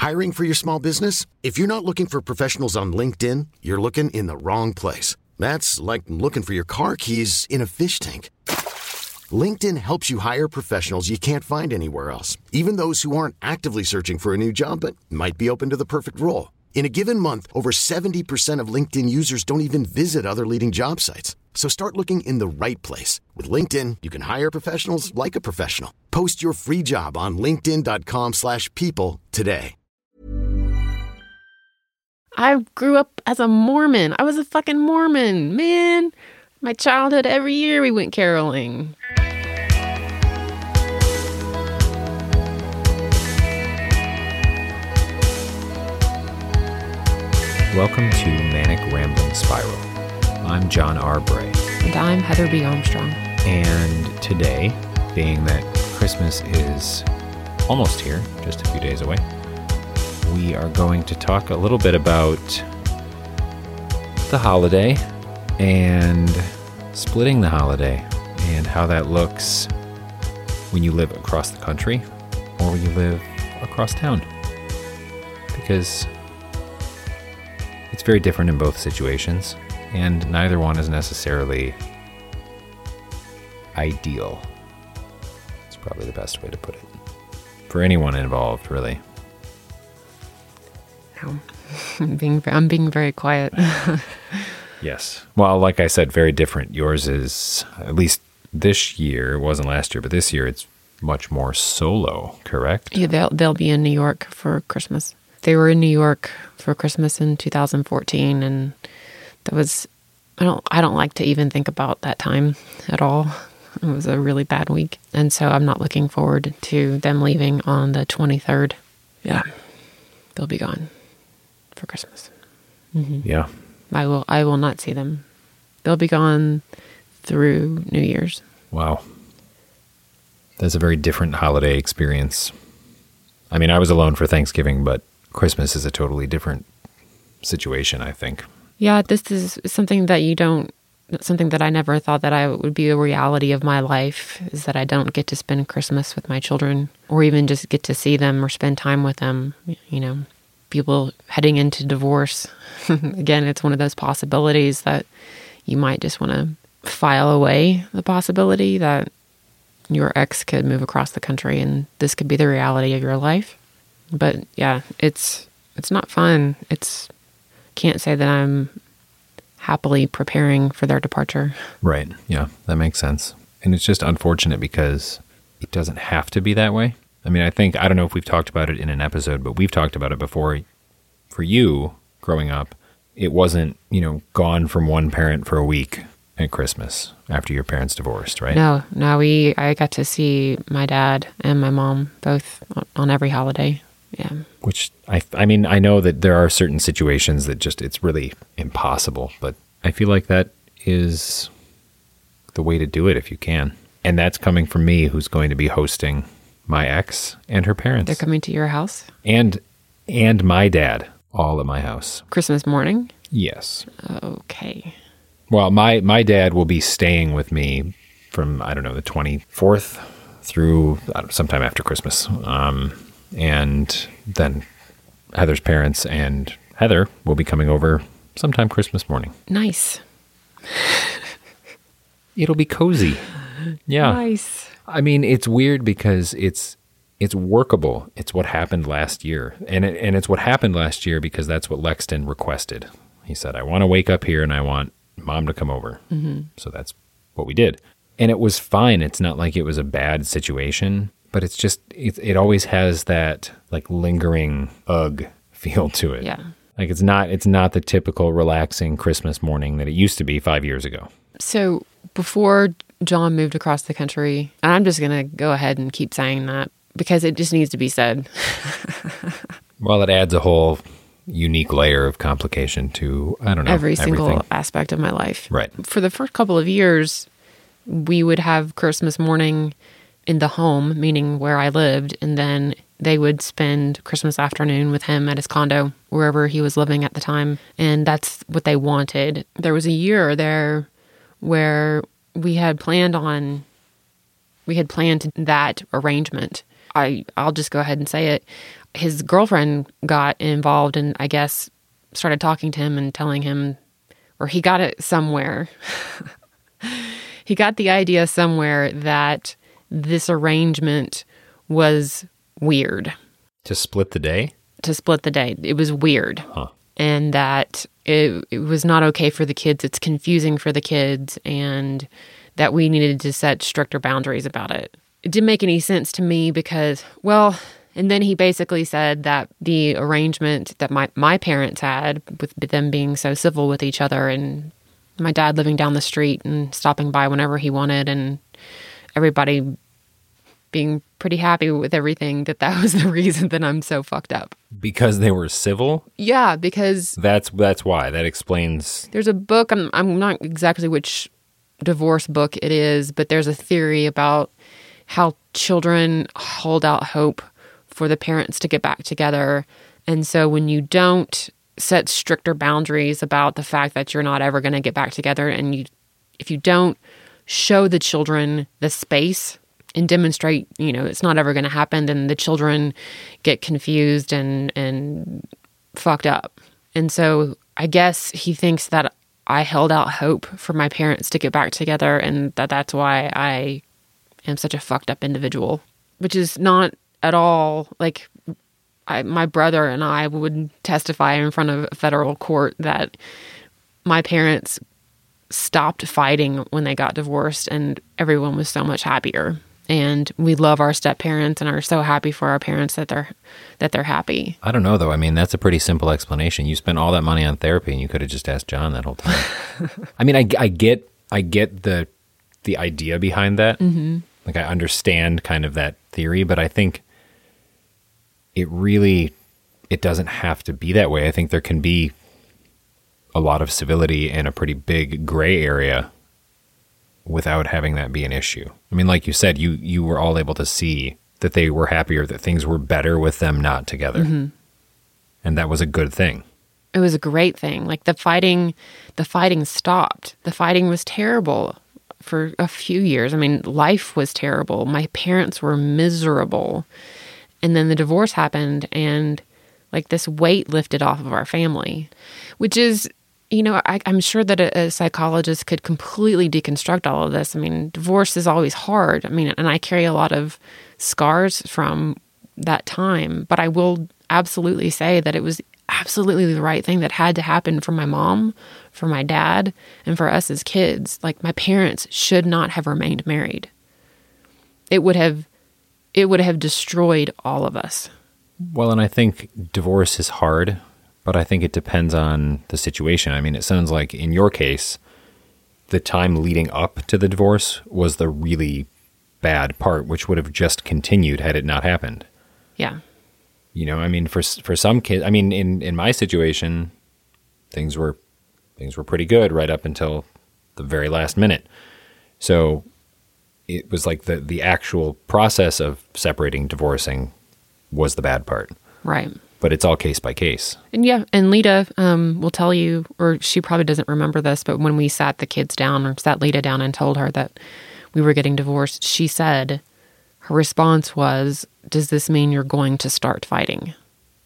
Hiring for your small business? If you're not looking for professionals on LinkedIn, you're looking in the wrong place. That's like looking for your car keys in a fish tank. LinkedIn helps you hire professionals you can't find anywhere else, even those who aren't actively searching for a new job but might be open to the perfect role. In a given month, over 70% of LinkedIn users don't even visit other leading job sites. So start looking in the right place. With LinkedIn, you can hire professionals like a professional. Post your free job on linkedin.com/people today. I grew up as a Mormon. I was a fucking Mormon, man. My childhood, every year we went caroling. Welcome to Manic Rambling Spiral. I'm John R. Bray. And I'm Heather B. Armstrong. And today, being that Christmas is almost here, just a few days away, we are going to talk a little bit about the holiday and splitting the holiday and how that looks when you live across the country or when you live across town. Because it's very different in both situations, and neither one is necessarily ideal. It's probably the best way to put it. For anyone involved, really. No. I'm being very quiet. Yes. Well, like I said, very different. Yours is, at least this year, it wasn't last year, but this year it's much more solo, correct? Yeah, they'll be in New York for Christmas. They were in New York for Christmas in 2014, and that was, I don't like to even think about that time at all. It was a really bad week. And so I'm not looking forward to them leaving on the 23rd. Yeah. They'll be gone for Christmas. Mm-hmm. Yeah. I will not see them. They'll be gone through New Year's. Wow. That's a very different holiday experience. I mean, I was alone for Thanksgiving, but Christmas is a totally different situation, I think. Yeah, this is something that I never thought that I would be a reality of my life, is that I don't get to spend Christmas with my children or even just get to see them or spend time with them. You know, people heading into divorce. Again, it's one of those possibilities that you might just want to file away the possibility that your ex could move across the country and this could be the reality of your life. But yeah, it's not fun. Can't say that I'm happily preparing for their departure. Right. Yeah, that makes sense. And it's just unfortunate because it doesn't have to be that way. I mean, I don't know if we've talked about it in an episode, but we've talked about it before. For you, growing up, it wasn't, gone from one parent for a week at Christmas after your parents divorced, right? No, I got to see my dad and my mom both on every holiday. Yeah. Which, I mean, I know that there are certain situations that it's really impossible, but I feel like that is the way to do it if you can. And that's coming from me, who's going to be hosting my ex and her parents. They're coming to your house? And my dad, all at my house. Christmas morning? Yes. Okay. Well, my dad will be staying with me from, the 24th through sometime after Christmas. And then Heather's parents and Heather will be coming over sometime Christmas morning. Nice. It'll be cozy. Yeah. Nice. I mean, it's weird because it's workable. It's what happened last year. And it's what happened last year because that's what Lexton requested. He said, I want to wake up here and I want Mom to come over. Mm-hmm. So that's what we did. And it was fine. It's not like it was a bad situation. But it's just, it always has that like lingering ugh feel to it. Yeah. Like it's not the typical relaxing Christmas morning that it used to be 5 years ago. So before John moved across the country, and I'm just going to go ahead and keep saying that because it just needs to be said. Well, it adds a whole unique layer of complication to, every single aspect of my life. Right. For the first couple of years, we would have Christmas morning in the home, meaning where I lived, and then they would spend Christmas afternoon with him at his condo, wherever he was living at the time, and that's what they wanted. There was a year there where we had planned that arrangement. I'll just go ahead and say it. his girlfriend got involved and I guess started talking to him and telling him, or he got it somewhere. He got the idea somewhere that this arrangement was weird. To split the day? To split the day. It was weird. Huh. And that it was not okay for the kids. It's confusing for the kids, and that we needed to set stricter boundaries about it. It didn't make any sense to me because, well, and then he basically said that the arrangement that my parents had with them being so civil with each other and my dad living down the street and stopping by whenever he wanted and everybody being pretty happy with everything, that was the reason that I'm so fucked up. Because they were civil? Yeah, because... That's why. That explains... There's a book, I'm not exactly which divorce book it is, but there's a theory about how children hold out hope for the parents to get back together. And so when you don't set stricter boundaries about the fact that you're not ever going to get back together, and if you don't show the children the space and demonstrate, it's not ever going to happen, then the children get confused and fucked up. And so I guess he thinks that I held out hope for my parents to get back together, and that's why I am such a fucked up individual, which is not at all like my brother and I would testify in front of a federal court that my parents stopped fighting when they got divorced and everyone was so much happier. And we love our step-parents and are so happy for our parents that they're happy. I don't know, though. I mean, that's a pretty simple explanation. You spent all that money on therapy, and you could have just asked John that whole time. I mean, I get the idea behind that. Mm-hmm. Like, I understand kind of that theory, but I think it doesn't have to be that way. I think there can be a lot of civility and a pretty big gray area without having that be an issue. I mean, like you said, you were all able to see that they were happier, that things were better with them not together. Mm-hmm. And that was a good thing. It was a great thing. Like the fighting stopped. The fighting was terrible for a few years. I mean, life was terrible. My parents were miserable. And then the divorce happened and like this weight lifted off of our family, which is, I'm sure that a psychologist could completely deconstruct all of this. I mean, divorce is always hard. I mean, and I carry a lot of scars from that time, but I will absolutely say that it was absolutely the right thing that had to happen for my mom, for my dad, and for us as kids. Like, my parents should not have remained married. It would have destroyed all of us. Well, and I think divorce is hard, but I think it depends on the situation. I mean, it sounds like in your case, the time leading up to the divorce was the really bad part, which would have just continued had it not happened. Yeah. I mean, for some kids, I mean, in my situation, things were pretty good right up until the very last minute. So it was like the actual process of separating, divorcing was the bad part. Right. But it's all case by case. And yeah, and Lita will tell you, or she probably doesn't remember this, but when we sat the kids down or sat Lita down and told her that we were getting divorced, she said, her response was, "Does this mean you're going to start fighting?"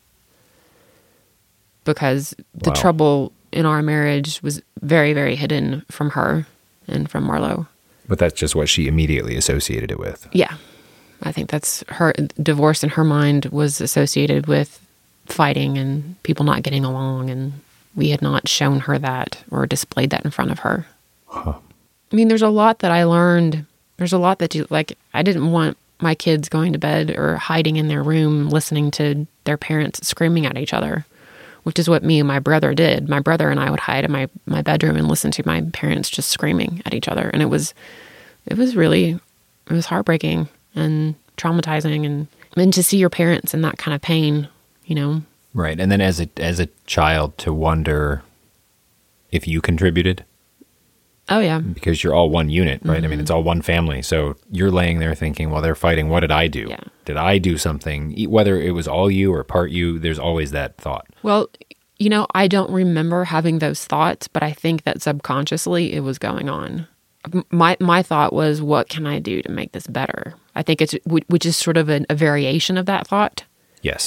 Because the trouble in our marriage was very, very hidden from her and from Marlo. But that's just what she immediately associated it with. Yeah. I think that's her divorce in her mind was associated with fighting and people not getting along, and we had not shown her that or displayed that in front of her. Huh. I mean, there's a lot that I learned. There's a lot that I didn't want my kids going to bed or hiding in their room listening to their parents screaming at each other, which is what me and my brother did. My brother and I would hide in my bedroom and listen to my parents just screaming at each other. And it was heartbreaking and traumatizing, and to see your parents in that kind of pain, Right. And then as a child to wonder if you contributed. Oh, yeah. Because you're all one unit, right? Mm-hmm. I mean, it's all one family. So you're laying there thinking, well, they're fighting. What did I do? Yeah. Did I do something? Whether it was all you or part you, there's always that thought. Well, I don't remember having those thoughts, but I think that subconsciously it was going on. My thought was, what can I do to make this better? I think which is sort of a variation of that thought. Yes.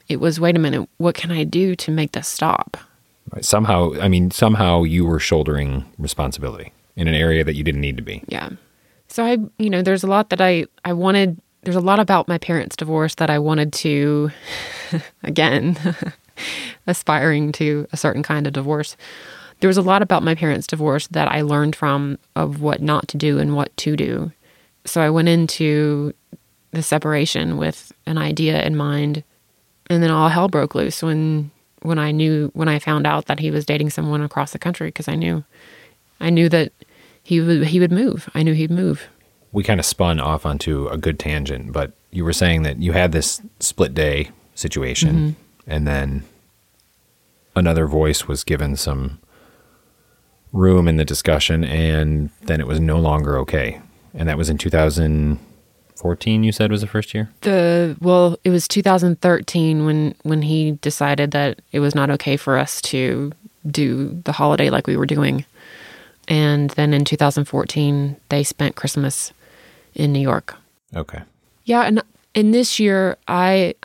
it was, wait a minute, what can I do to make this stop? Somehow you were shouldering responsibility in an area that you didn't need to be. Yeah. So there's a lot that I wanted, there's a lot about my parents' divorce that I wanted to, again, aspiring to a certain kind of divorce. There was a lot about my parents' divorce that I learned from of what not to do and what to do. So I went into the separation with an idea in mind, and then all hell broke loose when I found out that he was dating someone across the country, because I knew that he would move. I knew he'd move. We kind of spun off onto a good tangent, but you were saying that you had this split day situation, and then another voice was given some room in the discussion, and then it was no longer okay. And that was in 2014, you said was the first year? It was 2013 when he decided that it was not okay for us to do the holiday like we were doing. And then in 2014, they spent Christmas in New York. Okay. Yeah, and in this year, I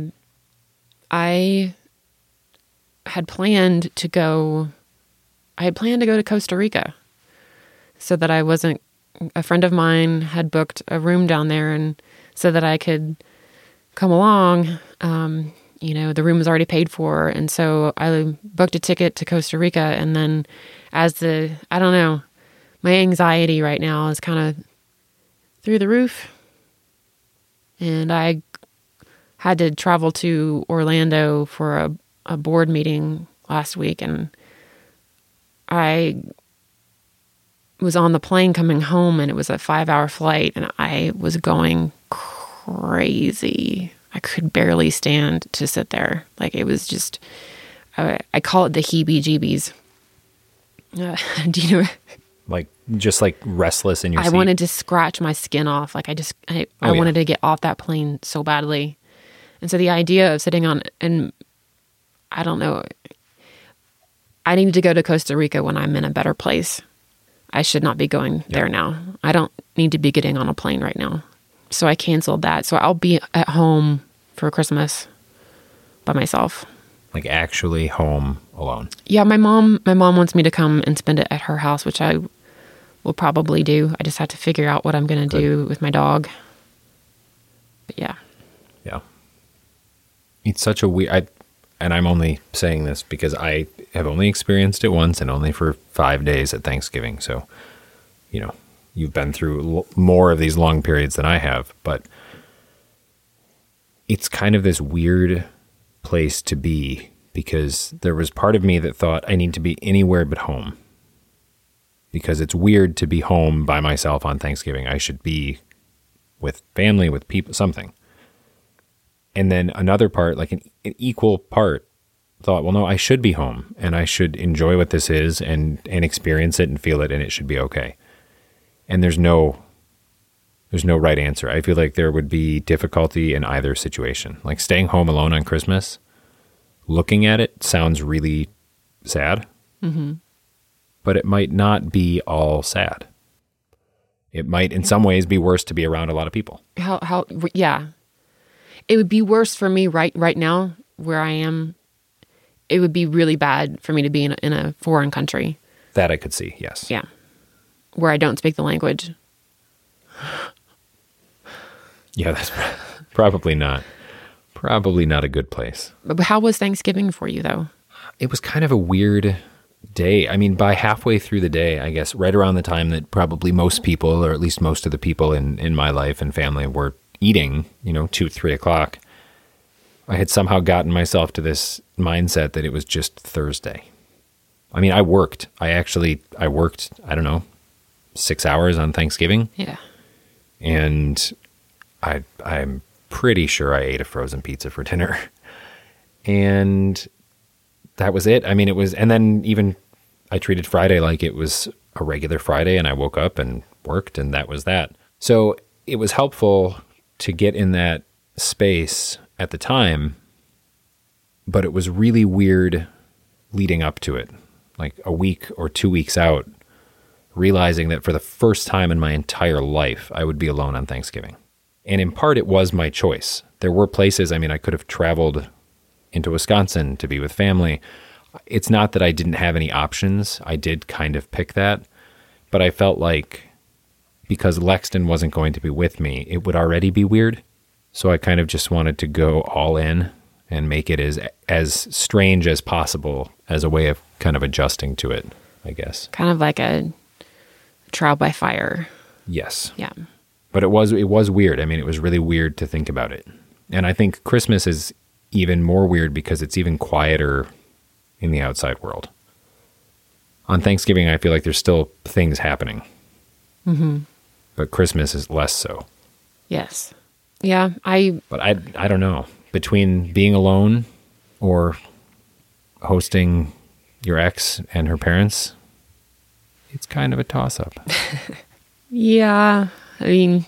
had planned to go to Costa Rica, so that I wasn't. A friend of mine had booked a room down there, and so that I could come along. The room was already paid for, and so I booked a ticket to Costa Rica. And then, my anxiety right now is kind of through the roof, and I had to travel to Orlando for a board meeting last week, and I was on the plane coming home, and it was a 5-hour flight, and I was going crazy. I could barely stand to sit there. Like, it was just, I call it the heebie-jeebies. Do you know? Like, just like restless in your seat? I wanted to scratch my skin off. Like, I wanted to get off that plane so badly. And so the idea of sitting on, and I don't know, I need to go to Costa Rica when I'm in a better place. I should not be going there now. I don't need to be getting on a plane right now. So I canceled that. So I'll be at home for Christmas by myself. Like, actually home alone? Yeah, my mom wants me to come and spend it at her house, which I will probably do. I just have to figure out what I'm going to do with my dog. But yeah. Yeah. It's such a weird... And I'm only saying this because I have only experienced it once, and only for 5 days at Thanksgiving. So, you've been through more of these long periods than I have. But it's kind of this weird place to be, because there was part of me that thought I need to be anywhere but home. Because it's weird to be home by myself on Thanksgiving. I should be with family, with people, something. And then another part, like an equal part, thought, well, no, I should be home, and I should enjoy what this is and experience it and feel it, and it should be okay. And there's no right answer. I feel like there would be difficulty in either situation. Like, staying home alone on Christmas, looking at it sounds really sad, but it might not be all sad. It might, in some ways, be worse to be around a lot of people. Yeah. It would be worse for me right now where I am. It would be really bad for me to be in a foreign country. That I could see, yes. Yeah. Where I don't speak the language. Yeah, that's probably not a good place. But how was Thanksgiving for you, though? It was kind of a weird day. I mean, by halfway through the day, I guess, right around the time that probably most people, or at least most of the people in my life and family, were eating, 2-3 o'clock, I had somehow gotten myself to this mindset that it was just Thursday. I mean, I worked, I don't know, 6 hours on Thanksgiving. Yeah. And I'm pretty sure I ate a frozen pizza for dinner. And that was it. I mean, it was, and then even I treated Friday like it was a regular Friday, and I woke up and worked, and that was that. So it was helpful to get in that space at the time, but it was really weird leading up to it, like a week or 2 weeks out, realizing that for the first time in my entire life, I would be alone on Thanksgiving. And in part, it was my choice. There were places, I mean, I could have traveled into Wisconsin to be with family. It's not that I didn't have any options. I did kind of pick that, but I felt like because Lexton wasn't going to be with me, it would already be weird. So I kind of just wanted to go all in and make it as strange as possible as a way of kind of adjusting to it, I guess. Kind of like a trial by fire. Yes. Yeah. But it was weird. I mean, it was really weird to think about it. And I think Christmas is even more weird because it's even quieter in the outside world. On Thanksgiving, I feel like there's still things happening. Mm-hmm. But Christmas is less so. Yes. Yeah, But I don't know. Between being alone or hosting your ex and her parents, it's kind of a toss-up. Yeah, I mean,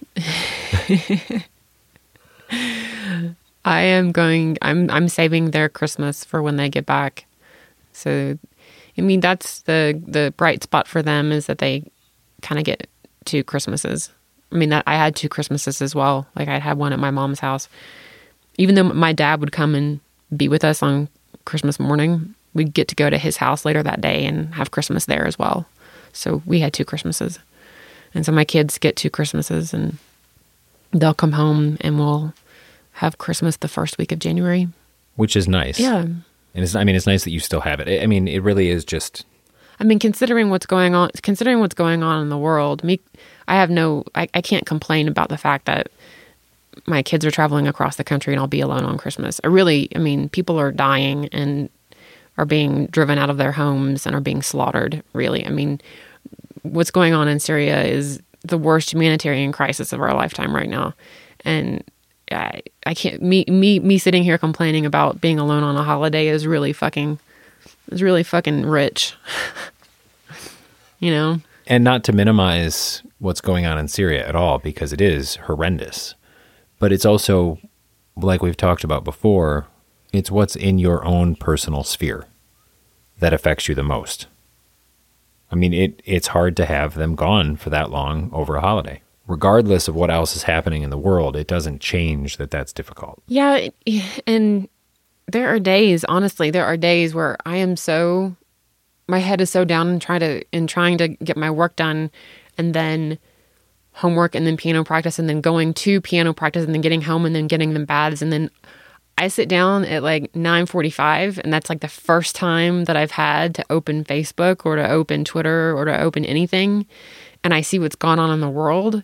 I'm saving their Christmas for when they get back. So, I mean, that's the bright spot for them is that they kind of get 2 Christmases. I mean, that I had 2 Christmases as well. Like I had one at my mom's house. Even though my dad would come and be with us on Christmas morning, we'd get to go to his house later that day and have Christmas there as well. So we had 2 Christmases. And so my kids get 2 Christmases and they'll come home and we'll have Christmas the first week of January. Which is nice. Yeah. And it's nice that you still have it. I mean, it really is just... I mean, considering what's going on in the world, I can't complain about the fact that my kids are traveling across the country and I'll be alone on Christmas. People are dying and are being driven out of their homes and are being slaughtered, really. I mean, what's going on in Syria is the worst humanitarian crisis of our lifetime right now. And I can't, me sitting here complaining about being alone on a holiday is really fucking rich, you know? And not to minimize what's going on in Syria at all, because it is horrendous. But it's also, like we've talked about before, it's what's in your own personal sphere that affects you the most. I mean, it's hard to have them gone for that long over a holiday. Regardless of what else is happening in the world, it doesn't change that that's difficult. Yeah, and there are days where my head is so down and trying to get my work done, and then homework, and then piano practice, and then going to piano practice, and then getting home, and then getting them baths, and then I sit down at like 9:45, and that's like the first time that I've had to open Facebook or to open Twitter or to open anything, and I see what's gone on in the world.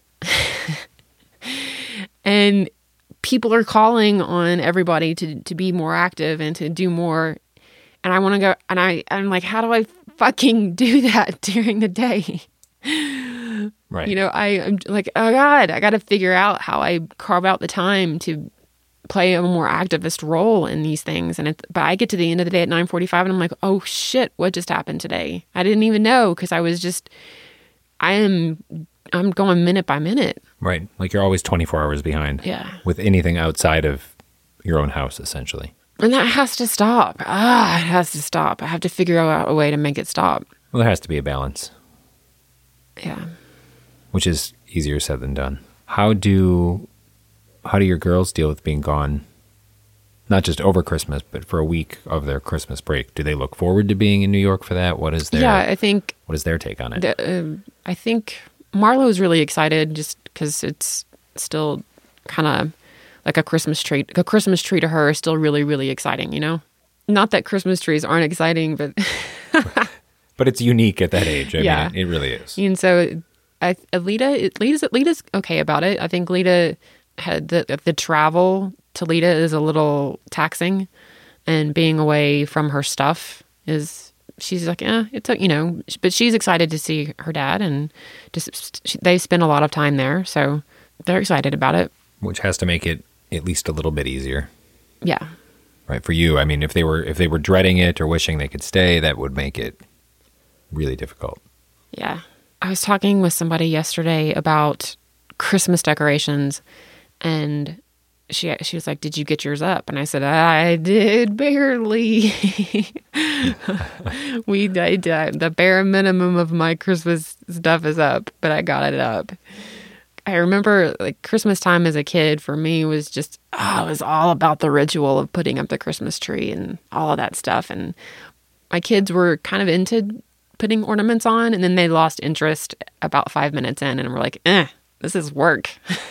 And people are calling on everybody to be more active and to do more. And I want to go, and I'm like, how do I fucking do that during the day? Right. You know, I'm like, oh God, I got to figure out how I carve out the time to play a more activist role in these things. But I get to the end of the day at 9:45 and I'm like, oh shit, what just happened today? I didn't even know, because I'm going minute by minute. Right. Like you're always 24 hours behind. Yeah. With anything outside of your own house, essentially. And that has to stop. It has to stop. I have to figure out a way to make it stop. Well, there has to be a balance. Yeah. Which is easier said than done. How do your girls deal with being gone, not just over Christmas, but for a week of their Christmas break? Do they look forward to being in New York for that? What is their take on it? I think Marlo's really excited just because it's still kind of like a Christmas tree. A Christmas tree to her is still really, really exciting, you know? Not that Christmas trees aren't exciting, but... But it's unique at that age. I yeah. mean, it really is. And so Lita's okay about it. I think Lita had the travel to Lita is a little taxing, and being away from her stuff she's like, it's you know, but she's excited to see her dad, and they spend a lot of time there, so they're excited about it. Which has to make it at least a little bit easier. Yeah. Right, for you. I mean, if they were dreading it or wishing they could stay, that would make it really difficult. Yeah. I was talking with somebody yesterday about Christmas decorations, and she was like, "Did you get yours up?" And I said, "I did barely." The bare minimum of my Christmas stuff is up, but I got it up I remember like Christmas time as a kid for me was just, it was all about the ritual of putting up the Christmas tree and all of that stuff. And my kids were kind of into putting ornaments on, and then they lost interest about 5 minutes in and were like, this is work.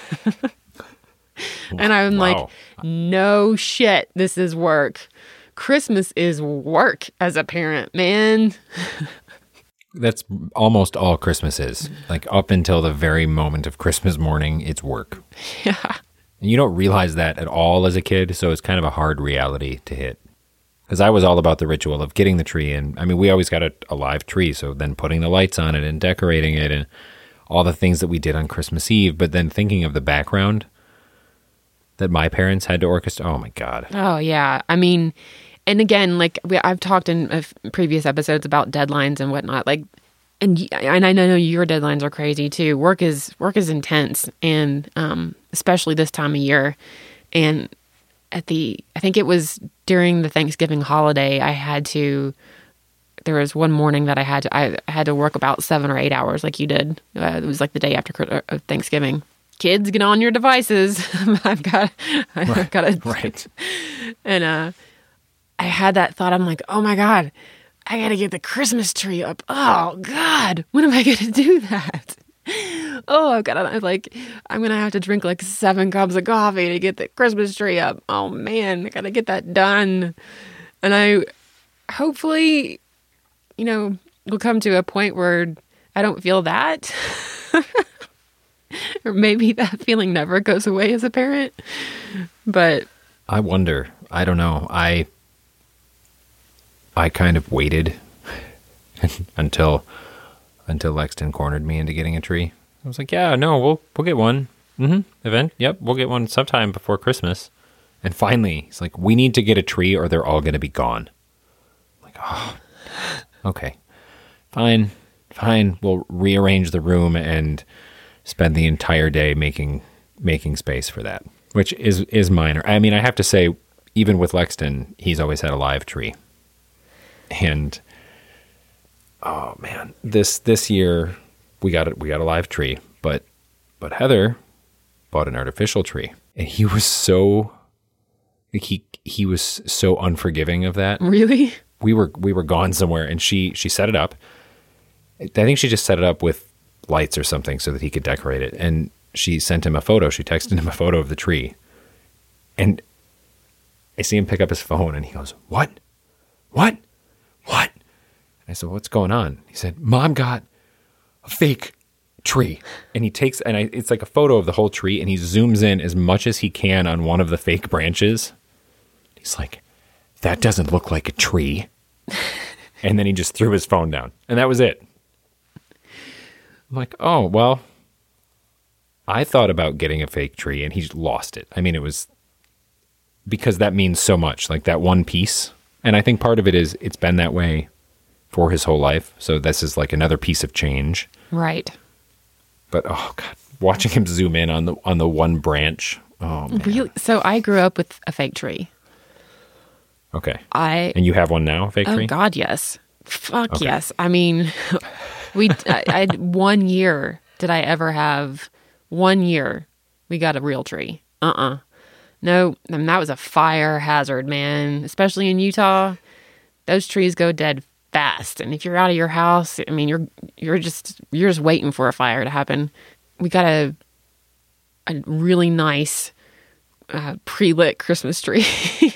And I'm like, no shit, this is work. Christmas is work as a parent, man. That's almost all Christmas is. Like up until the very moment of Christmas morning, it's work. Yeah. And you don't realize that at all as a kid, so it's kind of a hard reality to hit. Because I was all about the ritual of getting the tree, and I mean, we always got a live tree, so then putting the lights on it and decorating it and all the things that we did on Christmas Eve, but then thinking of the background that my parents had to orchestrate. Oh my God. Oh yeah. I mean, and again, like I've talked in previous episodes about deadlines and whatnot. Like, and I know your deadlines are crazy too. Work is intense, and especially this time of year. And I think it was during the Thanksgiving holiday, there was one morning that I had to work about 7 or 8 hours, like you did. It was like the day after Thanksgiving. Kids, get on your devices. I've got to. Right. And I had that thought. I'm like, oh my God, I got to get the Christmas tree up. Oh God, when am I going to do that? Oh, I'm going to have to drink like 7 cups of coffee to get the Christmas tree up. Oh man, I got to get that done. And I hopefully, we'll come to a point where I don't feel that. Or maybe that feeling never goes away as a parent. But I wonder. I don't know. I kind of waited until Lexton cornered me into getting a tree. I was like, yeah, no, we'll get one. Event. Yep, we'll get one sometime before Christmas. And finally, he's like, we need to get a tree or they're all going to be gone. I'm like, oh, okay. Fine. We'll rearrange the room and spend the entire day making space for that, which is minor. I mean, I have to say, even with Lexton, he's always had a live tree. And oh man, this year we got a live tree, but Heather bought an artificial tree, and he was so he was so unforgiving of that. Really? We were gone somewhere, and she set it up. I think she just set it up with lights or something so that he could decorate it. And she sent him a photo. She texted him a photo of the tree. And I see him pick up his phone and he goes, What? And I said, what's going on? He said, Mom got a fake tree. And he takes, it's like a photo of the whole tree, and he zooms in as much as he can on one of the fake branches. He's like, that doesn't look like a tree. And then he just threw his phone down. And that was it. I'm like, oh, well, I thought about getting a fake tree, and he lost it. I mean, it was because that means so much, like that one piece. And I think part of it is it's been that way for his whole life. So this is like another piece of change. Right. But, oh, God, watching him zoom in on the one branch. Oh, man. Really? So I grew up with a fake tree. Okay. And you have one now, a fake tree? Oh, God, yes. Fuck okay. yes. I mean, I had 1 year did I ever have, 1 year we got a real tree. No, I mean, that was a fire hazard, man. Especially in Utah, those trees go dead fast. And if you're out of your house, I mean, you're just waiting for a fire to happen. We got a really nice pre-lit Christmas tree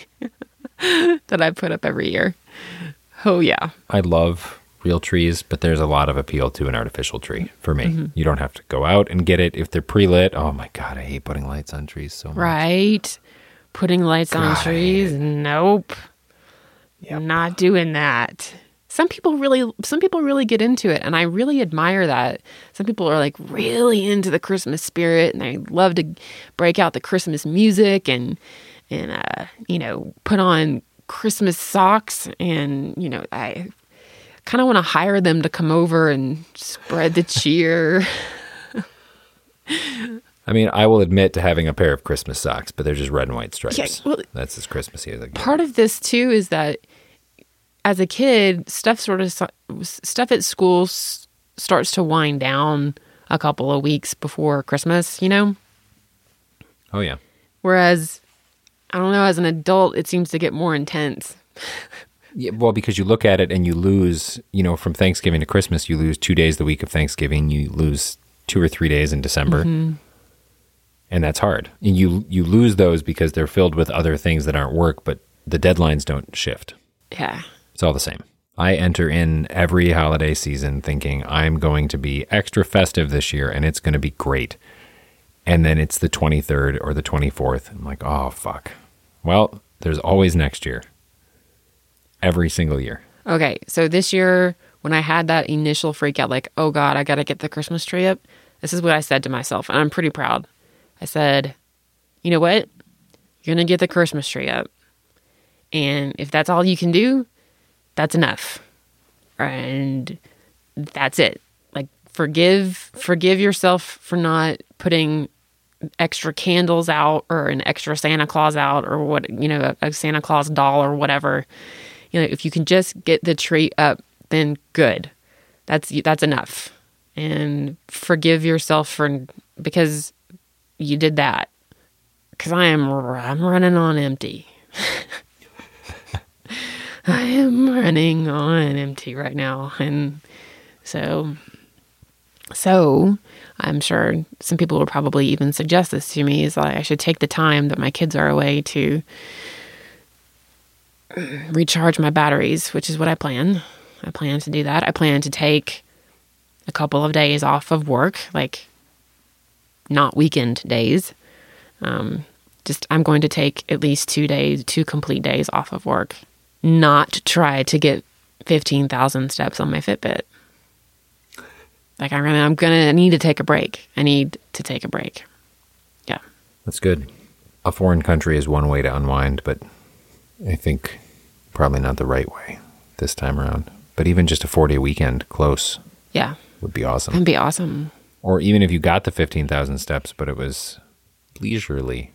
that I put up every year. Oh yeah, I love real trees, but there's a lot of appeal to an artificial tree for me. Mm-hmm. You don't have to go out and get it if they're pre-lit. Oh my God, I hate putting lights on trees so much. Right. Putting lights on trees? Nope. Yep. Not doing that. Some people really get into it, and I really admire that. Some people are like really into the Christmas spirit, and they love to break out the Christmas music and put on Christmas socks, and I kind of want to hire them to come over and spread the cheer. I mean, I will admit to having a pair of Christmas socks, but they're just red and white stripes. Yeah, well, that's as Christmassy as I get. Part of this too is that as a kid, stuff at school starts to wind down a couple of weeks before Christmas, you know? Oh, yeah. Whereas, I don't know, as an adult, it seems to get more intense. Yeah, well, because you look at it and you lose, from Thanksgiving to Christmas, you lose 2 days the week of Thanksgiving, you lose 2 or 3 days in December. Mm-hmm. And that's hard. And you lose those because they're filled with other things that aren't work, but the deadlines don't shift. Yeah. It's all the same. I enter in every holiday season thinking I'm going to be extra festive this year and it's going to be great. And then it's the 23rd or the 24th. I'm like, oh, fuck. Well, there's always next year. Every single year. Okay, so this year when I had that initial freak out, like, oh God, I got to get the Christmas tree up, this is what I said to myself, and I'm pretty proud. I said, you know what? You're going to get the Christmas tree up. And if that's all you can do, that's enough. And that's it. Like, forgive yourself for not putting extra candles out or an extra Santa Claus out or what, a Santa Claus doll or whatever. If you can just get the tree up, then good. That's enough. And forgive yourself because you did that. Because I'm running on empty. I am running on empty right now. And so I'm sure some people will probably even suggest this to me, is like I should take the time that my kids are away to recharge my batteries, which is what I plan. I plan to do that. I plan to take a couple of days off of work, like not weekend days. I'm going to take at least 2 complete days off of work. Not try to get 15,000 steps on my Fitbit. Like I'm gonna need to take a break. I need to take a break. Yeah. That's good. A foreign country is one way to unwind, but I think probably not the right way this time around. But even just a 4-day weekend close. Yeah. Would be awesome. It'd be awesome. Or even if you got the 15,000 steps, but it was leisurely.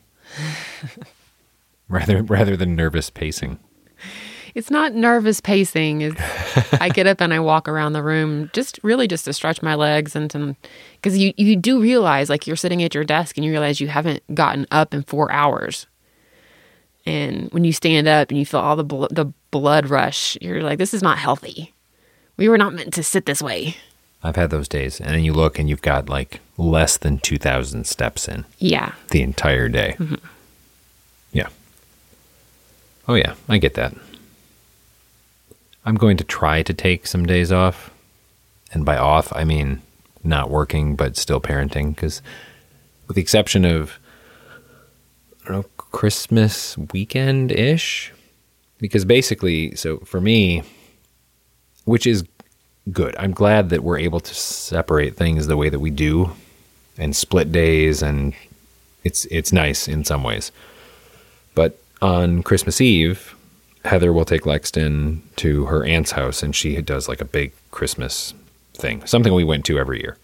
rather than nervous pacing. It's not nervous pacing. I get up and I walk around the room just to stretch my legs and because you do realize, like, you're sitting at your desk and you realize you haven't gotten up in 4 hours. And when you stand up and you feel all the blood rush, you're like, this is not healthy. We were not meant to sit this way. I've had those days. And then you look and you've got like less than 2,000 steps in. Yeah. The entire day. Mm-hmm. Yeah. Oh yeah, I get that. I'm going to try to take some days off. And by off, I mean not working, but still parenting. Because with the exception of, I don't know, Christmas weekend-ish. Because basically, so for me, which is good. I'm glad that we're able to separate things the way that we do and split days. And it's nice in some ways. But on Christmas Eve, Heather will take Lexton to her aunt's house, and she does like a big Christmas thing, something we went to every year.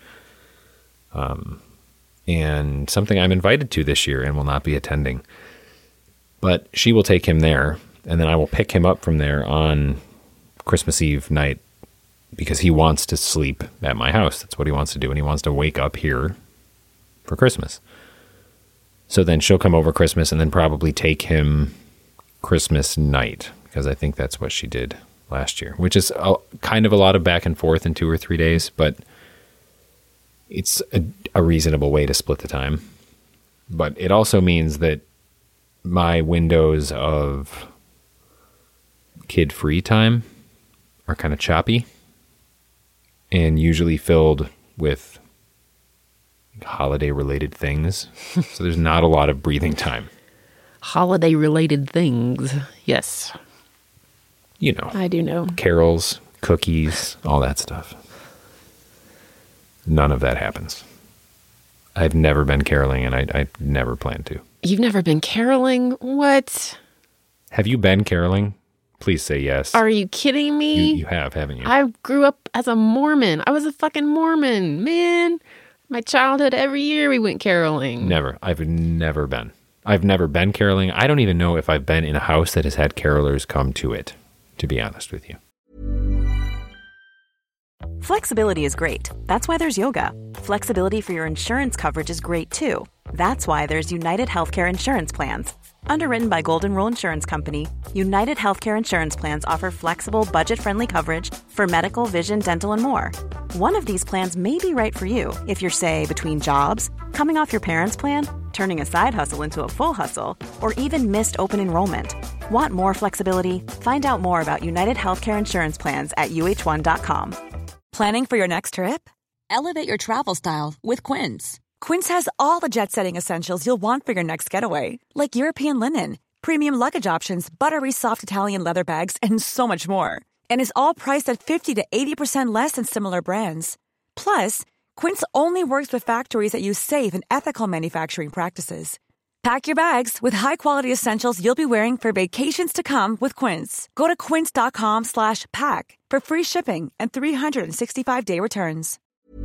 And something I'm invited to this year and will not be attending. But she will take him there, and then I will pick him up from there on Christmas Eve night because he wants to sleep at my house. That's what he wants to do, and he wants to wake up here for Christmas. So then she'll come over Christmas and then probably take him Christmas night, because I think that's what she did last year, which is kind of a lot of back and forth in 2 or 3 days, but it's a reasonable way to split the time. But it also means that my windows of kid-free time are kind of choppy and usually filled with holiday-related things. So there's not a lot of breathing time. Holiday-related things, yes. You know. I do know. Carols, cookies, all that stuff. None of that happens. I've never been caroling, and I never plan to. You've never been caroling? What? Have you been caroling? Please say yes. Are you kidding me? You have, haven't you? I grew up as a Mormon. I was a fucking Mormon, man. My childhood, every year we went caroling. Never. I've never been. I've never been caroling. I don't even know if I've been in a house that has had carolers come to it, to be honest with you. Flexibility is great. That's why there's yoga. Flexibility for your insurance coverage is great too. That's why there's United Healthcare Insurance Plans. Underwritten by Golden Rule Insurance Company, United Healthcare Insurance Plans offer flexible, budget-friendly coverage for medical, vision, dental, and more. One of these plans may be right for you if you're, say, between jobs, coming off your parents' plan, turning a side hustle into a full hustle, or even missed open enrollment. Want more flexibility? Find out more about United Healthcare Insurance Plans at uh1.com. Planning for your next trip? Elevate your travel style with Quince. Quince has all the jet-setting essentials you'll want for your next getaway, like European linen, premium luggage options, buttery soft Italian leather bags, and so much more. And is all priced at 50 to 80% less than similar brands. Plus, Quince only works with factories that use safe and ethical manufacturing practices. Pack your bags with high-quality essentials you'll be wearing for vacations to come with Quince. Go to quince.com/pack for free shipping and 365-day returns.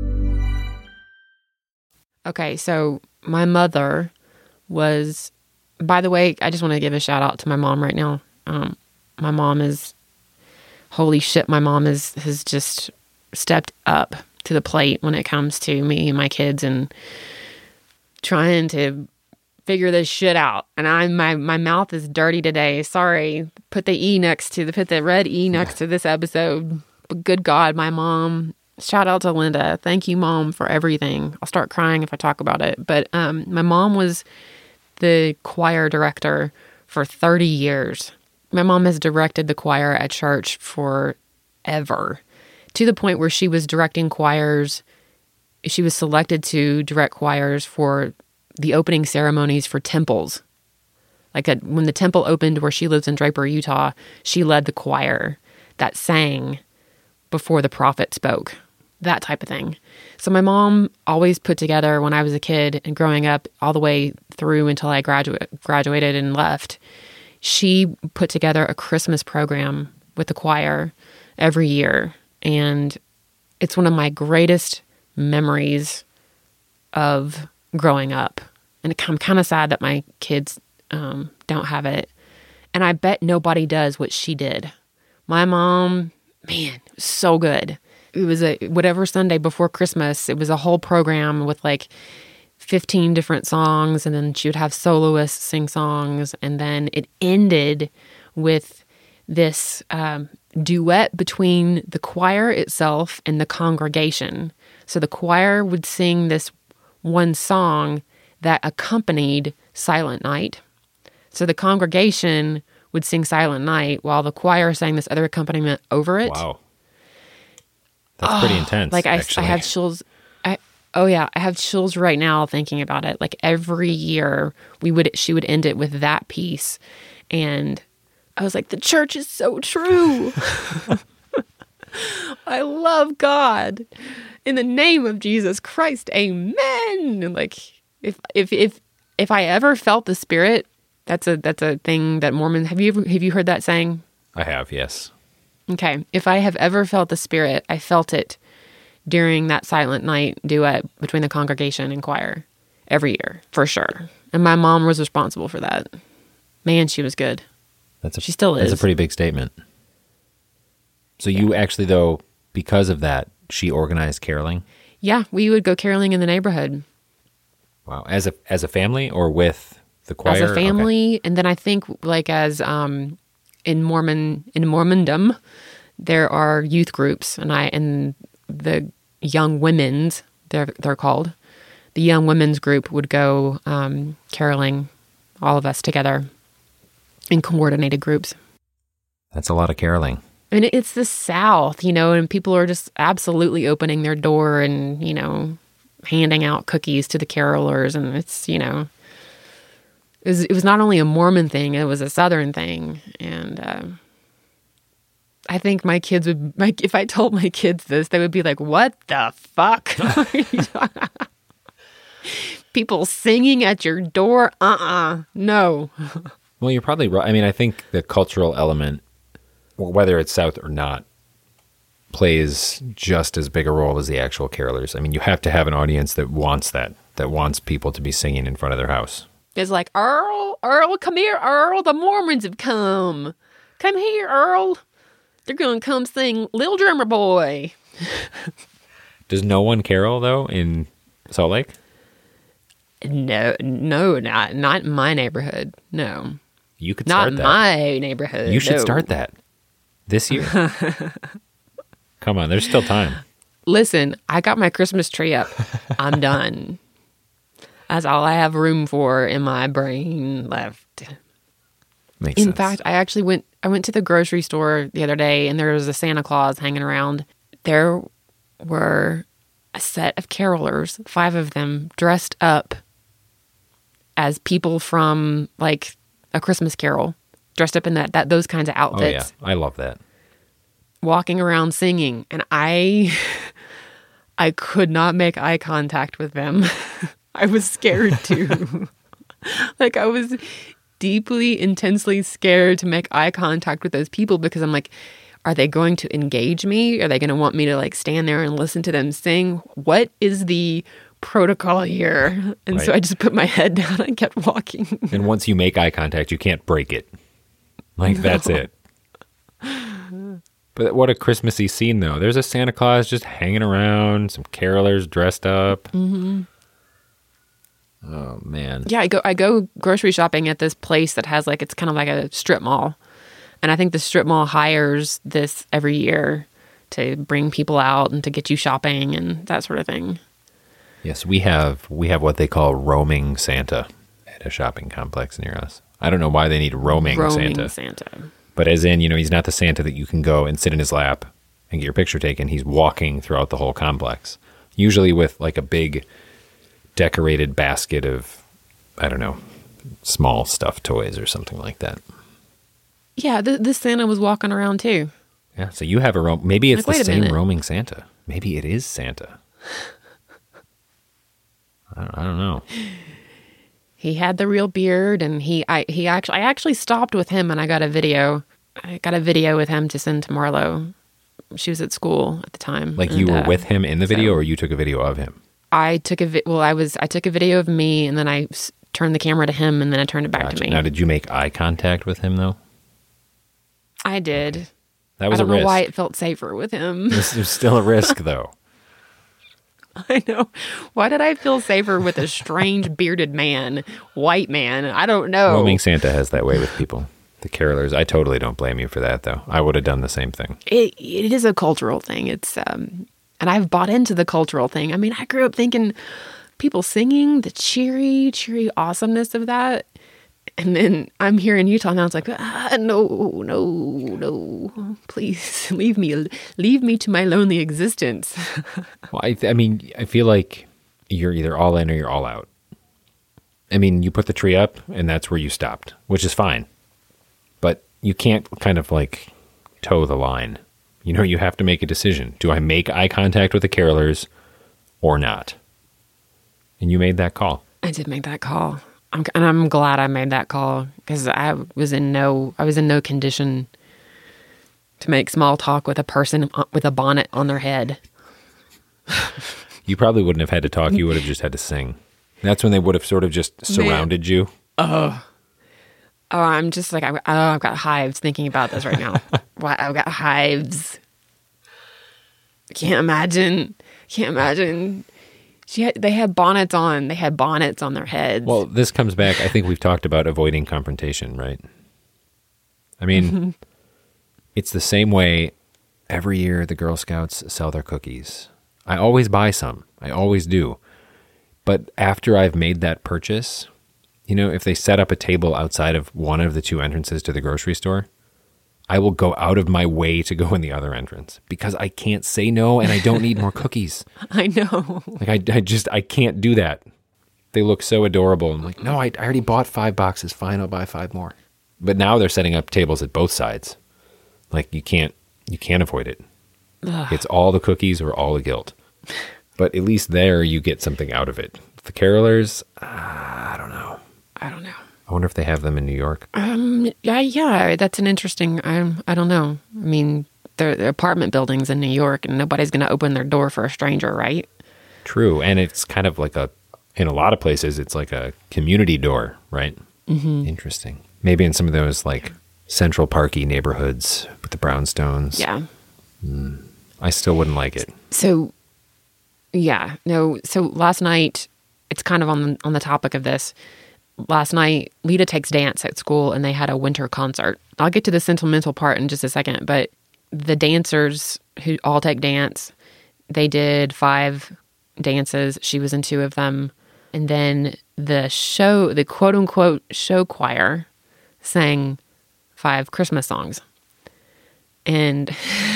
Okay, so my mother was, by the way, I just want to give a shout out to my mom right now. My mom is, holy shit, my mom has just stepped up to the plate when it comes to me and my kids and trying to figure this shit out. And my mouth is dirty today. Sorry. Put the red E next to this episode. But good God, my mom. Shout out to Linda. Thank you, Mom, for everything. I'll start crying if I talk about it. But my mom was the choir director for 30 years. My mom has directed the choir at church forever, to the point where she was directing choirs. She was selected to direct choirs for the opening ceremonies for temples. Like when the temple opened where she lives in Draper, Utah, she led the choir that sang before the prophet spoke, that type of thing. So my mom always put together, when I was a kid and growing up all the way through until I graduated and left, she put together a Christmas program with the choir every year. And it's one of my greatest memories of growing up. And I'm kind of sad that my kids don't have it. And I bet nobody does what she did. My mom, man, it was so good. It was whatever Sunday before Christmas, it was a whole program with like 15 different songs, and then she would have soloists sing songs, and then it ended with this duet between the choir itself and the congregation. So the choir would sing this one song that accompanied Silent Night. So the congregation would sing Silent Night while the choir sang this other accompaniment over it. Wow. That's pretty intense. Like I have chills. I have chills right now thinking about it. Like every year she would end it with that piece. And I was like, the church is so true. I love God. In the name of Jesus Christ, amen. And like if I ever felt the Spirit, that's a thing that Mormons have you heard that saying? I have, yes. Okay. If I have ever felt the Spirit, I felt it during that Silent Night duet between the congregation and choir every year, for sure. And my mom was responsible for that. Man, she was good. She still is. That's a pretty big statement. So you actually, though, because of that, she organized caroling? Yeah, we would go caroling in the neighborhood. Wow. As a family or with the choir? As a family, okay. And then I think like as in Mormondom, there are youth groups, and the young women's, they're called, the young women's group would go caroling, all of us together in coordinated groups. That's a lot of caroling. I mean, it's the South, and people are just absolutely opening their door and, handing out cookies to the carolers. And it's, it was not only a Mormon thing, it was a Southern thing. And I think my kids would, if I told my kids this, they would be like, what the fuck? People singing at your door? No. Well, you're probably right. I mean, I think the cultural element, whether it's South or not, plays just as big a role as the actual carolers. I mean, you have to have an audience that wants that wants people to be singing in front of their house. It's like, Earl, come here, Earl. The Mormons have come. Come here, Earl. They're going to come sing Little Drummer Boy. Does no one carol, though, in Salt Lake? No, not in my neighborhood. No. You could start Not that. my neighborhood. You should no. start that this year. Come on, there's still time. Listen, I got my Christmas tree up. I'm done. That's all I have room for in my brain left. Makes In sense. fact, I went to the grocery store the other day and there was a Santa Claus hanging around. There were a set of carolers, 5 of them, dressed up as people from like A Christmas Carol, dressed up in that those kinds of outfits. Oh yeah, I love that. Walking around singing, and I could not make eye contact with them. I was scared to. Like, I was deeply, intensely scared to make eye contact with those people because I'm like, are they going to engage me? Are they going to want me to like stand there and listen to them sing? What is the protocol here? And so Right. I just put my head down and kept walking. And once you make eye contact, you can't break it. Like, that's it. But what a Christmassy scene, though. There's a Santa Claus just hanging around, some carolers dressed up. Mm-hmm. Oh, man. Yeah, I go grocery shopping at this place that has like, it's kind of like a strip mall. And I think the strip mall hires this every year to bring people out and to get you shopping and that sort of thing. Yes, we have what they call roaming Santa at a shopping complex near us. I don't know why they need roaming Santa. But as in, he's not the Santa that you can go and sit in his lap and get your picture taken. He's walking throughout the whole complex, usually with like a big decorated basket of, I don't know, small stuffed toys or something like that. Yeah, this Santa was walking around too. Yeah, so you have maybe it's Like, the wait a same minute. roaming Santa. Maybe it is Santa. I don't know. He had the real beard, and I actually stopped with him, and I got a video. I got a video with him to send to Marlo. She was at school at the time. Like you and, were with him in the video, so- or you took a video of him? I took a video of me, and then I turned the camera to him, and then I turned it back to me. Now, did you make eye contact with him though? I did. That was I don't a risk. know why it felt safer with him. This is still a risk, though. I know. Why did I feel safer with a strange bearded man, white man? I don't know. Roaming Santa has that way with people. The carolers. I totally don't blame you for that, though. I would have done the same thing. It is a cultural thing. It's and I've bought into the cultural thing. I mean, I grew up thinking people singing, the cheery awesomeness of that. And then I'm here in Utah now. It's like, no, please leave me to my lonely existence. Well, I mean, I feel like you're either all in or you're all out. I mean, you put the tree up and that's where you stopped, which is fine. But you can't kind of like toe the line. You have to make a decision. Do I make eye contact with the carolers or not? And you made that call. I did make that call. I'm glad I made that call because I was in no condition to make small talk with a person with a bonnet on their head. You probably wouldn't have had to talk. You would have just had to sing. That's when they would have sort of just surrounded you. Oh, I'm just like, I've got hives thinking about this right now. Wow, I've got hives. Can't imagine. They had bonnets on. They had bonnets on their heads. Well, this comes back. I think we've talked about avoiding confrontation, right? I mean, it's the same way every year the Girl Scouts sell their cookies. I always buy some. I always do. But after I've made that purchase, if they set up a table outside of one of the 2 entrances to the grocery store, I will go out of my way to go in the other entrance because I can't say no and I don't need more cookies. I know. Like I can't do that. They look so adorable. I'm like, no, I already bought 5 boxes. Fine, I'll buy 5 more. But now they're setting up tables at both sides. Like you can't avoid it. Ugh. It's all the cookies or all the guilt. But at least there you get something out of it. The carolers, I don't know. I wonder if they have them in New York. Yeah, that's an interesting. I don't know. I mean, they're apartment buildings in New York, and nobody's going to open their door for a stranger, right? True, and it's kind of like in a lot of places, it's like a community door, right? Mm-hmm. Interesting. Maybe in some of those like Central Parky neighborhoods with the brownstones. Yeah. I still wouldn't like it. So Yeah. No. So last night, it's kind of on the topic of this. Last night, Lita takes dance at school, and they had a winter concert. I'll get to the sentimental part in just a second, but the dancers who all take dance, they did 5 dances. She was in 2 of them. And then the quote-unquote show choir sang 5 Christmas songs. And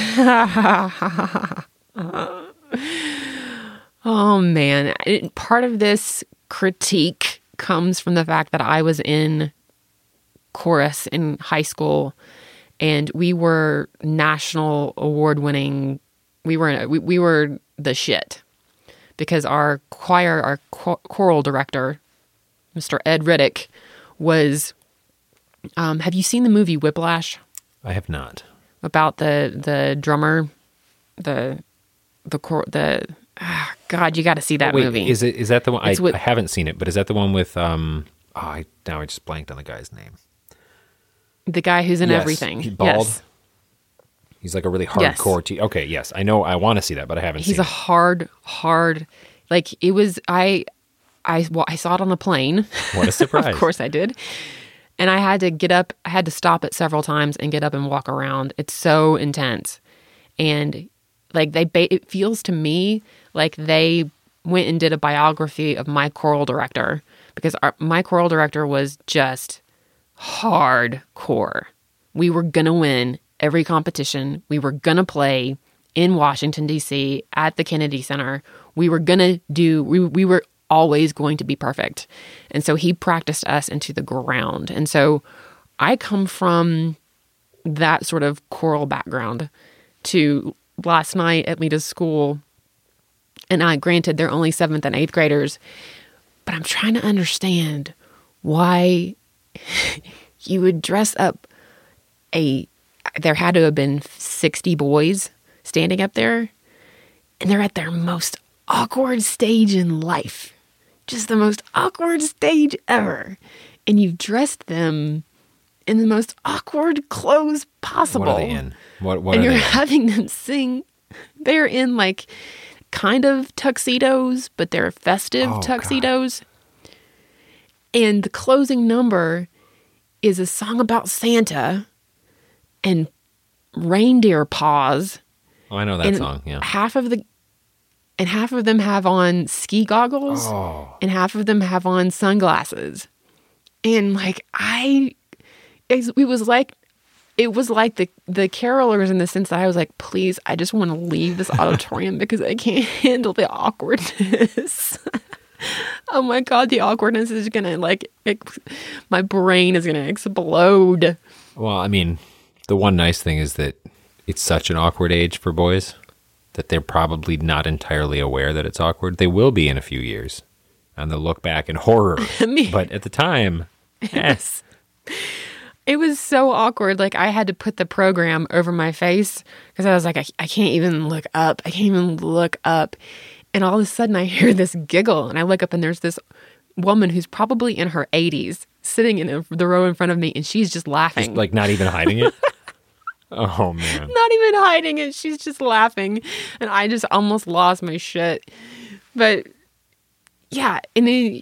oh man, part of this critique comes from the fact that I was in chorus in high school, and we were national award-winning. We were the shit. Because our choral director, Mr. Ed Riddick, was. Have you seen the movie Whiplash? I have not. About the drummer, God, you got to see that movie. Is that the one? I haven't seen it, but is that the one with? Now I just blanked on the guy's name. The guy who's in everything. He's bald. Yes. He's like a really hardcore. Okay, yes, I know. I want to see that, but I haven't. He's a hard. Like it was. I saw it on the plane. What a surprise! Of course I did. And I had to get up. I had to stop it several times and get up and walk around. It's so intense, and like it feels to me like they went and did a biography of my choral director, because my choral director was just hardcore. We were gonna win every competition. We were going to play in Washington, D.C. at the Kennedy Center. We were going to we were always going to be perfect. And so he practiced us into the ground. And so I come from that sort of choral background to last night at Lita's school. And granted, they're only 7th and 8th graders, but I'm trying to understand why you would dress up there had to have been 60 boys standing up there, and they're at their most awkward stage in life. Just the most awkward stage ever. And you've dressed them in the most awkward clothes possible. What are they in? What and are you're they having them sing. They're in like kind of tuxedos, but they're festive tuxedos. God. And the closing number is a song about Santa and reindeer paws. Oh, I know that song. Yeah. Half of them have on ski goggles, and half of them have on sunglasses. And like it was like the carolers, in the sense that I was like, please, I just want to leave this auditorium because I can't handle the awkwardness. Oh my God, the awkwardness is gonna my brain is gonna explode. Well, I mean, the one nice thing is that it's such an awkward age for boys that they're probably not entirely aware that it's awkward. They will be in a few years, and they'll look back in horror. But at the time, yes. It was so awkward. Like, I had to put the program over my face because I was like, I can't even look up. I can't even look up. And all of a sudden I hear this giggle, and I look up, and there's this woman who's probably in her 80s sitting in the row in front of me, and she's just laughing. Just, like, not even hiding it? Oh, man. Not even hiding it. She's just laughing. And I just almost lost my shit. But, yeah. And then...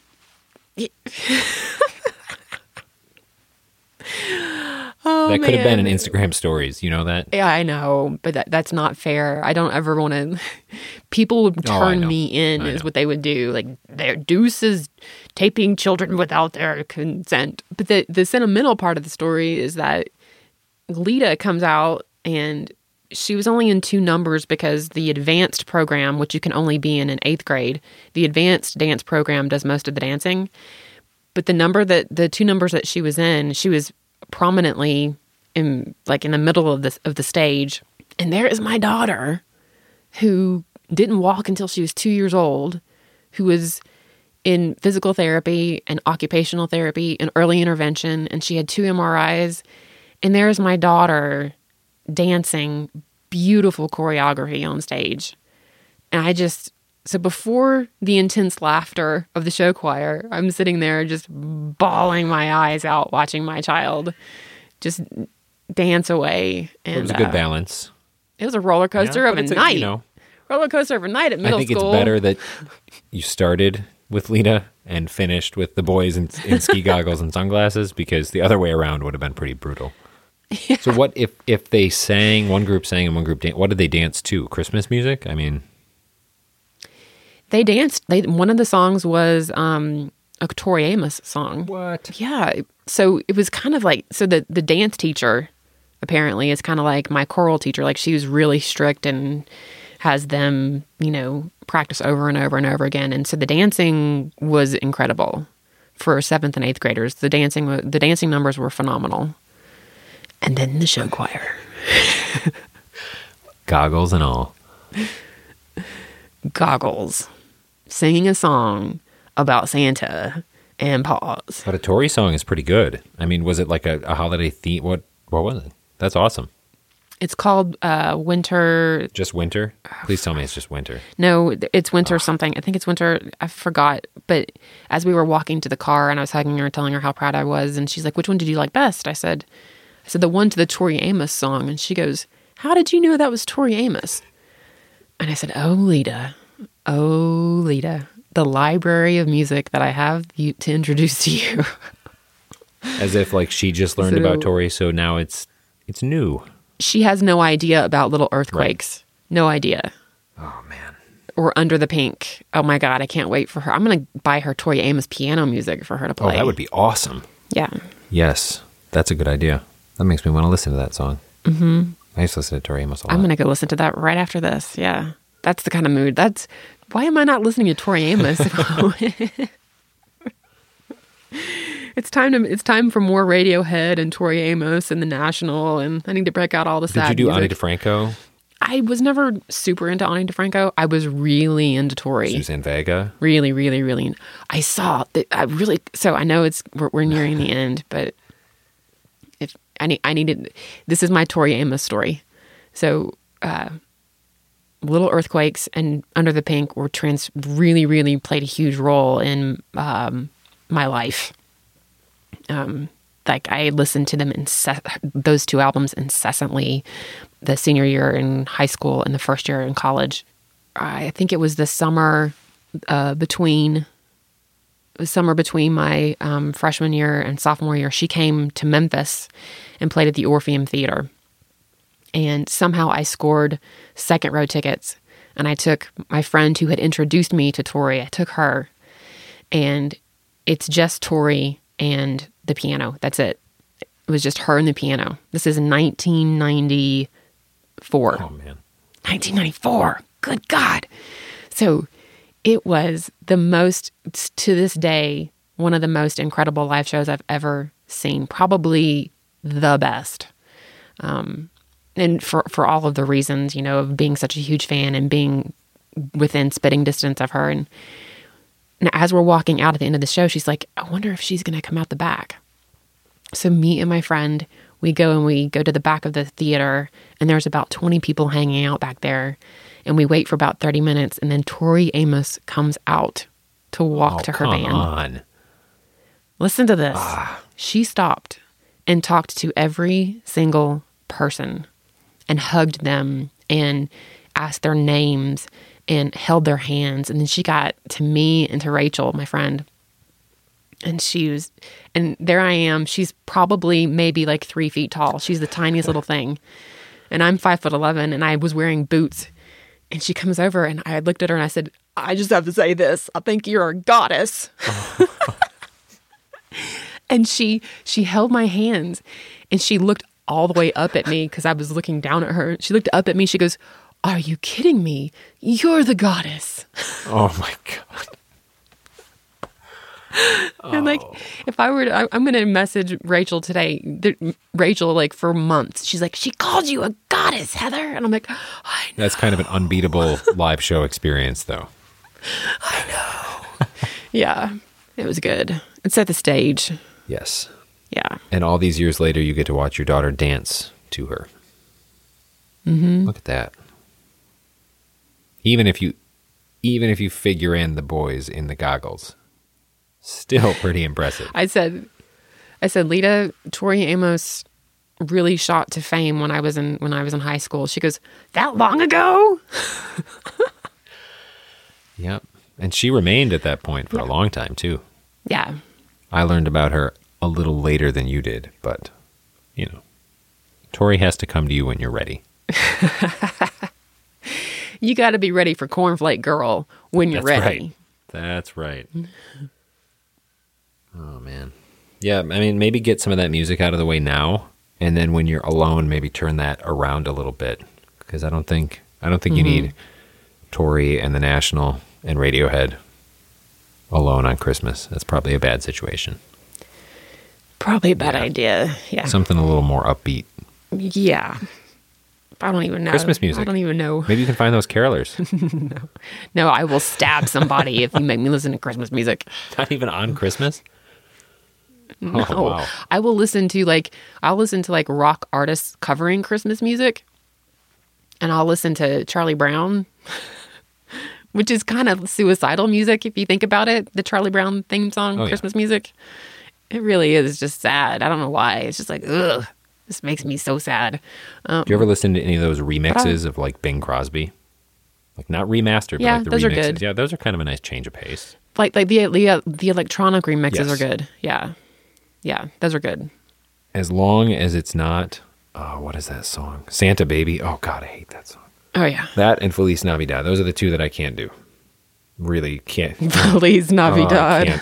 Oh, that could have been in Instagram stories. You know that? Yeah, I know. But that's not fair. I don't ever want to... People would turn me in, is what they would do. Like, their deuces taping children without their consent. But the sentimental part of the story is that Lita comes out, and she was only in 2 numbers because the advanced program, which you can only be in 8th grade, the advanced dance program does most of the dancing. But the 2 numbers that she was in, she was prominently in the middle of the stage. And there is my daughter, who didn't walk until she was 2 years old, who was in physical therapy and occupational therapy and early intervention, and she had 2 MRIs. And there's my daughter dancing beautiful choreography on stage. And so before the intense laughter of the show choir, I'm sitting there just bawling my eyes out, watching my child just dance away. And it was a good balance. It was a roller coaster of a night. roller coaster every night at middle I think school. it's better that you started with Lita and finished with the boys in ski goggles and sunglasses, because the other way around would have been pretty brutal. Yeah. So what if they sang, one group sang and one group danced, what did they dance to? Christmas music? I mean... They danced. One of the songs was a Tori Amos song. What? Yeah. So it was kind of like, so the dance teacher apparently is kind of like my choral teacher. Like she was really strict and has them, practice over and over and over again. And so the dancing was incredible for 7th and 8th graders. The dancing numbers were phenomenal. And then the show choir. Goggles and all. Goggles. Singing a song about Santa and paws. But a Tori song is pretty good. I mean, was it like a holiday theme? What was it? That's awesome. It's called Winter... Just Winter? Please tell me it's just Winter. No, it's Winter something. I think it's Winter. I forgot. But as we were walking to the car and I was hugging her, telling her how proud I was, and she's like, which one did you like best? I said the one to the Tori Amos song. And she goes, how did you know that was Tori Amos? And I said, oh, Lita, the library of music that I have to introduce to you. As if like she just learned about Tori, so now it's new. She has no idea about Little Earthquakes. Right. No idea. Oh, man. Or Under the Pink. Oh, my God. I can't wait for her. I'm going to buy her Tori Amos piano music for her to play. Oh, that would be awesome. Yeah. Yes. That's a good idea. That makes me want to listen to that song. Mm-hmm. I used to listen to Tori Amos a lot. I'm going to go listen to that right after this. Yeah. That's the kind of mood. Why am I not listening to Tori Amos? It's time for more Radiohead and Tori Amos and The National, and I need to break out all the sad music. Did you do Ani music. DeFranco? I was never super into Ani DeFranco. I was really into Tori. Suzanne Vega? Really, really, really. I saw that. So I know we're nearing the end, but if I needed, this is my Tori Amos story. So, Little Earthquakes and Under the Pink were really, really played a huge role in my life. Like I listened to them those two albums incessantly, the senior year in high school and the first year in college. I think it was the summer between my freshman year and sophomore year. She came to Memphis and played at the Orpheum Theater. And somehow I scored second row tickets. And I took my friend who had introduced me to Tori. I took her. And it's just Tori and the piano. That's it. It was just her and the piano. This is 1994. Oh, man. 1994. Good God. So it was to this day, one of the most incredible live shows I've ever seen. Probably the best. And for all of the reasons, of being such a huge fan and being within spitting distance of her. And as we're walking out at the end of the show, she's like, I wonder if she's going to come out the back. So me and my friend, we go to the back of the theater, and there's about 20 people hanging out back there. And we wait for about 30 minutes, and then Tori Amos comes out to walk to her van. Come on. Listen to this. She stopped and talked to every single person and hugged them and asked their names and held their hands. And then she got to me and to Rachel, my friend. And and there I am. She's probably maybe like 3 feet tall. She's the tiniest little thing. And I'm 5'11", and I was wearing boots. And she comes over, and I looked at her and I said, I just have to say this. I think you're a goddess. And she held my hands, and she looked all the way up at me because I was looking down at her. She looked up at me. She goes, are you kidding me? You're the goddess. Oh, my God. And like, if I were to, I'm going to message Rachel today. Rachel, like for months, she's like, she called you a goddess, Heather. And I'm like, I know. That's kind of an unbeatable live show experience, though. I know. Yeah, it was good. It set the stage. Yes. Yeah. And all these years later, you get to watch your daughter dance to her. Mm-hmm. Look at that. Even if you figure in the boys in the goggles, still pretty impressive. I said, Lita, Tori Amos really shot to fame when I was in high school. She goes, "That long ago?" Yep. And she remained at that point for a long time, too. Yeah. I learned about her a little later than you did, but, you know, Tori has to come to you when you're ready. You got to be ready for Cornflake Girl when you're ready. Right. That's right. Oh, man. Yeah, I mean, maybe get some of that music out of the way now, and then when you're alone, maybe turn that around a little bit, because I don't think you need Tori and the National and Radiohead alone on Christmas. That's probably a bad situation. Probably a bad idea. Yeah. Something a little more upbeat. Yeah. I don't even know. Christmas music. I don't even know. Maybe you can find those carolers. No, I will stab somebody if you make me listen to Christmas music. Not even on Christmas? No. Oh, wow. I'll listen to rock artists covering Christmas music. And I'll listen to Charlie Brown, which is kind of suicidal music if you think about it. The Charlie Brown theme song, Christmas music. It really is just sad. I don't know why. It's just like, ugh. This makes me so sad. Do you ever listen to any of those remixes of like Bing Crosby? Like not remastered, but like the those remixes. Are good. Yeah, those are kind of a nice change of pace. Like the electronic remixes are good. Yeah. Yeah, those are good. As long as it's not, what is that song? Santa Baby. Oh God, I hate that song. Oh yeah. That and Feliz Navidad. Those are the two that I can't do. Really can't. Feliz Navidad.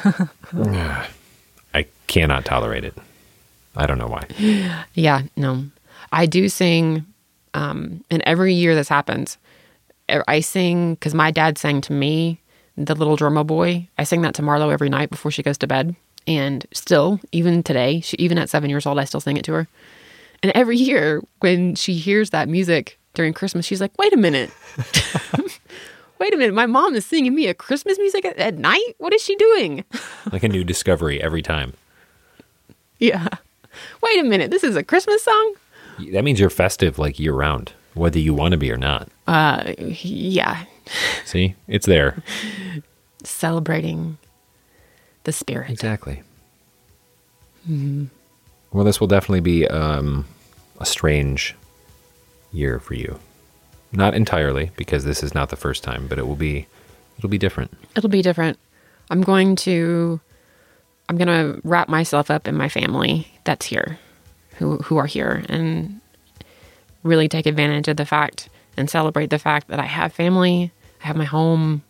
I cannot tolerate it. I don't know why. Yeah, no. I do sing, and every year this happens, I sing, because my dad sang to me, The Little Drummer Boy. I sing that to Marlo every night before she goes to bed. And still, even today, even at 7 years old, I still sing it to her. And every year, when she hears that music during Christmas, she's like, wait a minute. Wait a minute, my mom is singing me a Christmas music at night? What is she doing? Like a new discovery every time. Yeah. Wait a minute, this is a Christmas song? That means you're festive like year round, whether you want to be or not. Yeah. See? It's there. Celebrating the spirit. Exactly. Mm-hmm. Well, this will definitely be a strange year for you. Not entirely, because this is not the first time, but it'll be different. It'll be different. I'm going to wrap myself up in my family that's here, who are here, and really take advantage of the fact and celebrate the fact that I have family, I have my home,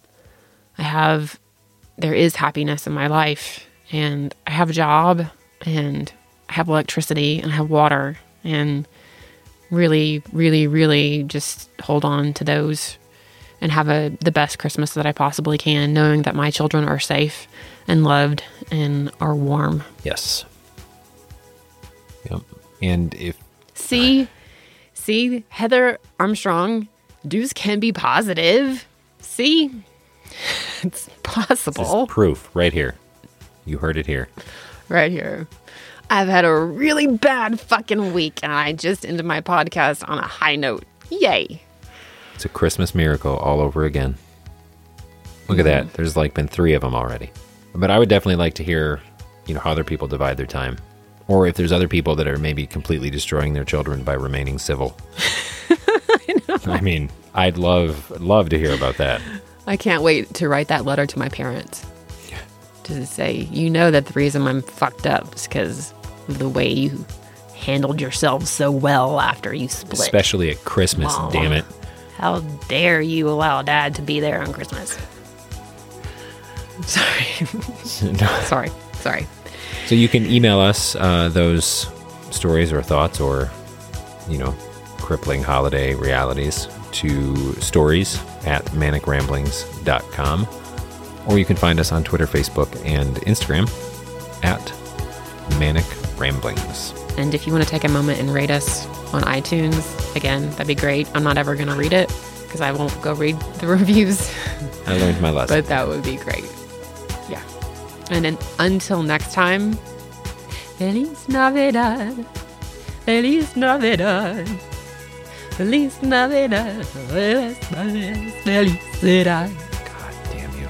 there is happiness in my life, and I have a job, and I have electricity, and I have water, and really, really, really just hold on to those and have the best Christmas that I possibly can, knowing that my children are safe and loved and are warm. Yes. Yep. And if... See, Heather Armstrong, dudes can be positive. See? It's possible. This is proof right here. You heard it here. Right here. I've had a really bad fucking week, and I just ended my podcast on a high note. Yay. It's a Christmas miracle all over again. Look at that. There's been 3 of them already. But I would definitely like to hear, how other people divide their time. Or if there's other people that are maybe completely destroying their children by remaining civil. I know. I mean, I'd love to hear about that. I can't wait to write that letter to my parents. To say, that the reason I'm fucked up is because of the way you handled yourself so well after you split. Especially at Christmas, Mom, damn it. How dare you allow Dad to be there on Christmas? Sorry. Sorry. So you can email us those stories or thoughts or, crippling holiday realities to stories@manicramblings.com. Or you can find us on Twitter, Facebook, and Instagram @manicramblings. And if you want to take a moment and rate us on iTunes, again, that'd be great. I'm not ever going to read it because I won't go read the reviews. I learned my lesson. But that would be great. Yeah. And then until next time, Feliz Navidad. Feliz Navidad. Feliz Navidad. Felicidad. God damn you.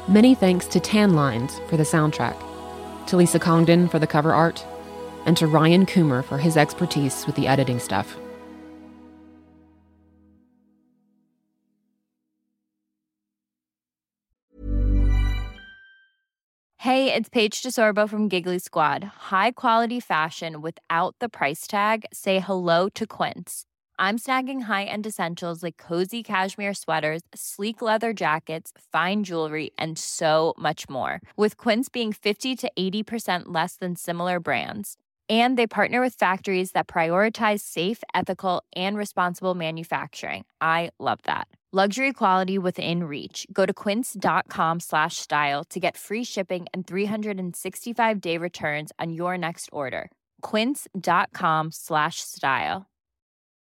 Many thanks to Tan Lines for the soundtrack, to Lisa Congdon for the cover art, and to Ryan Coomer for his expertise with the editing stuff. Hey, it's Paige DeSorbo from Giggly Squad. High quality fashion without the price tag. Say hello to Quince. I'm snagging high-end essentials like cozy cashmere sweaters, sleek leather jackets, fine jewelry, and so much more. With Quince being 50 to 80% less than similar brands. And they partner with factories that prioritize safe, ethical, and responsible manufacturing. I love that. Luxury quality within reach. Go to quince.com/style to get free shipping and 365-day returns on your next order. Quince.com/style.